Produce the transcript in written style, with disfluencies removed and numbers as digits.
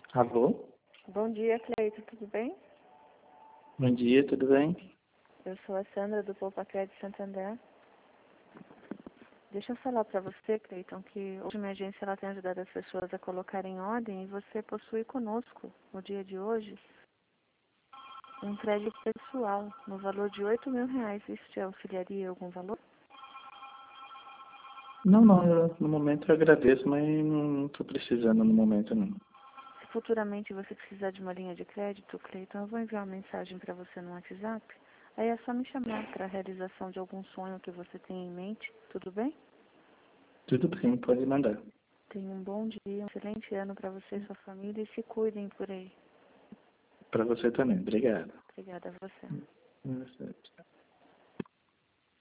Alô? Bom dia, Cleito, tudo bem? Bom dia, tudo bem? Eu sou a Sandra do Poupa Crédito Santander. Deixa eu falar para você, Cleiton, que hoje minha agência ela tem ajudado as pessoas a colocar em ordem e você possui conosco, no dia de hoje, um crédito pessoal no valor de R$ 8.000. Isso te auxiliaria em algum valor? Não, no momento eu agradeço, mas não estou precisando no momento não. Se futuramente você precisar de uma linha de crédito, Cleiton, eu vou enviar uma mensagem para você no WhatsApp. Aí é só me chamar para a realização de algum sonho que você tenha em mente, tudo bem? Tudo bem, pode mandar. Tenha um bom dia, um excelente ano para você e sua família e se cuidem por aí. Para você também, obrigado. Obrigada a você. Tchau.